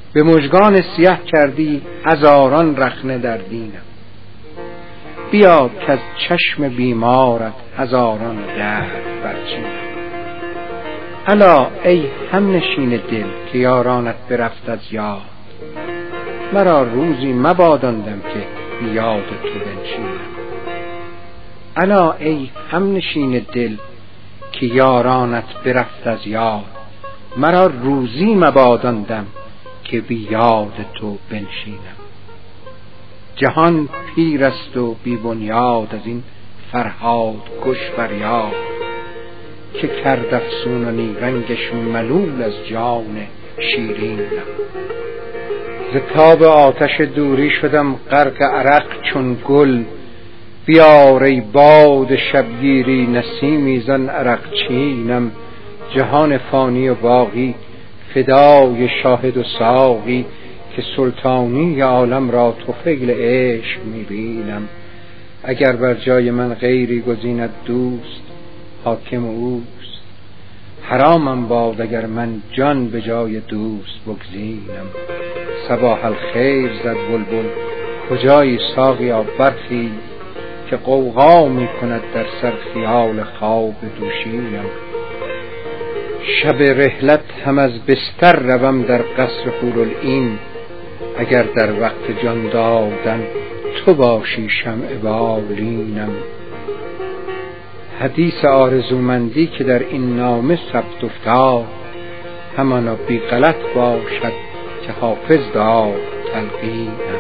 به مژگان سیه کردی هزاران رخنه در دینم. بیا که از چشم بیمارت هزاران درد برچینم. الا ای همنشین دل که یارانت برفت از یاد، مرا روزی مباداندم که بی یاد تو بنشینم. الا ای همنشین دل که یارانت برفت از یاد، مرا روزی مباداندم که بی یاد تو بنشینم. جهان پیر است و بی بنیاد از این فرهاد کش فریاد، که کرد افسون و نیرنگش ملول از جان شیرینم. ز تاب آتش دوری شدم غرق عرق چون گل، بیار ای باد شبگیری نسیمی زن عرق چینم. جهان فانی و باقی فدای شاهد و ساقی، که سلطانی عالم را طفیل عشق میبینم. اگر بر جای من غیری گزیند دوست، حاکم اوست. حرامم باد اگر من جان به جای دوست بگزینم. صباح الخیر زد بلبل کجایی ساقیا برخیز، که غوغا می کند در سر خیال خواب دوشینم. شب رحلت هم از بستر روم در قصر حورالعین، اگر در وقت جان دادن تو باشی شمع بالینم. حدیث آرزومندی که در این نامه ثبت افتاد، همانا بی غلط باشد که حافظ داد تلقینم.